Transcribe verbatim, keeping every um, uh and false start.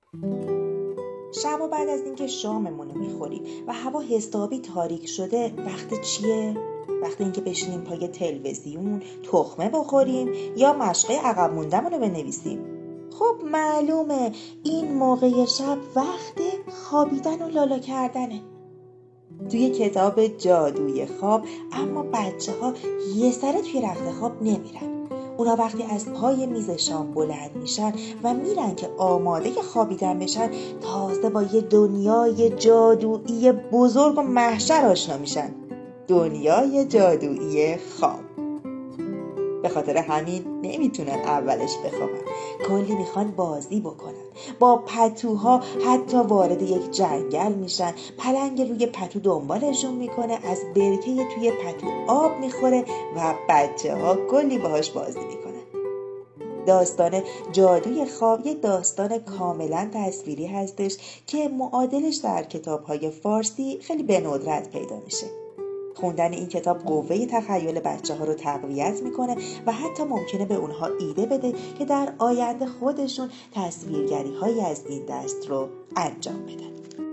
شب و بعد از اینکه شاممون رو میخوریم و هوا حسابی تاریک شده وقت چیه؟ وقت اینکه بشینیم پای تلویزیون تخمه بخوریم یا مشقه عقب مونده‌مون رو بنویسیم. خب معلومه این موقع شب وقت خوابیدن و لالا کردنه. توی کتاب جادوی خواب اما بچه ها یه سره توی رخت خواب نمیرن. اونا وقتی از پای میز شام بلند میشن و میرن که آماده خوابیدن بشن تازه با یه دنیای جادویی بزرگ و محشر آشنا میشن. دنیای جادویی خواب. به خاطر همین نمیتونن اولش بخوابن. کلی میخوان بازی بکنن. با پتوها حتی وارد یک جنگل میشن. پلنگ روی پتو دنبالشون میکنه، از برکه توی پتو آب میخوره و بچه ها کلی باهاش بازی میکنن. داستان جادوی خواب یک داستان کاملا تصویری هستش که معادلش در کتاب‌های فارسی خیلی به ندرت پیدا میشه. خوندن این کتاب قوه تخیل بچه ها رو تقویت میکنه و حتی ممکنه به اونها ایده بده که در آینده خودشون تصویرگری هایی از این دست رو انجام بدن.